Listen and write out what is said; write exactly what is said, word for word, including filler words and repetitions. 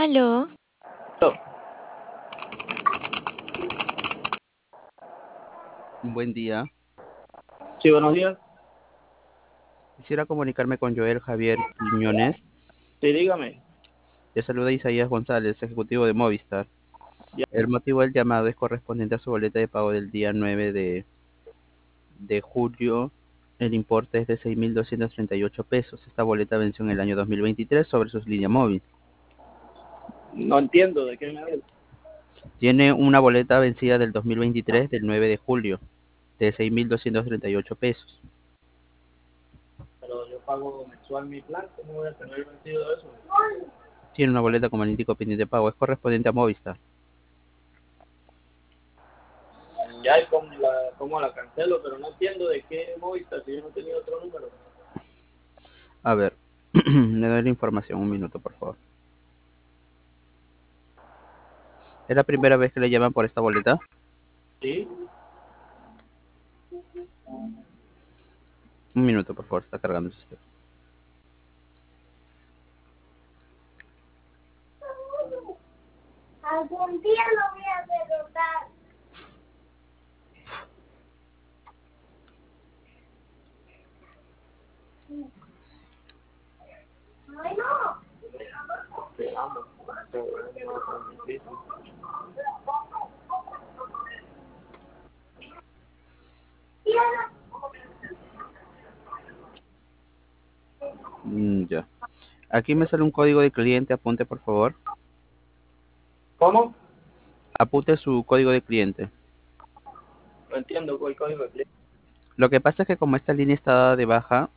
Aló, Buen día. Sí, buenos días. Quisiera comunicarme con Joel Javier Quiñones. Sí, dígame. Le saluda Isaías González, ejecutivo de Movistar. Ya. El motivo del llamado es correspondiente a su boleta de pago del día nueve de, de julio. El importe es de seis mil doscientos treinta y ocho pesos. Esta boleta venció en el año dos mil veintitrés sobre sus líneas móvil. No entiendo de qué me habla. Tiene una boleta vencida del dos mil veintitrés del nueve de julio de seis mil doscientos treinta y ocho pesos. Pero yo pago mensual mi plan. ¿Cómo voy a tener vencido eso? Tiene una boleta como analítico pendiente de pago. Es correspondiente a Movistar. Ya, y cómo la, cómo la cancelo, pero no entiendo de qué Movistar, si yo no tenía otro número. A ver, le doy la información. Un minuto, por favor. ¿Es la primera vez que le llaman por esta boleta? Sí. Un minuto, por favor, está cargando el sistema. algún día lo voy a derrotar. Ay, no. Te amo. Te amo. Mm, ya. Aquí me sale un código de cliente, apunte por favor. ¿Cómo? Apunte su código de cliente. No entiendo el código de cliente. Lo que pasa es que como esta línea está dada de baja,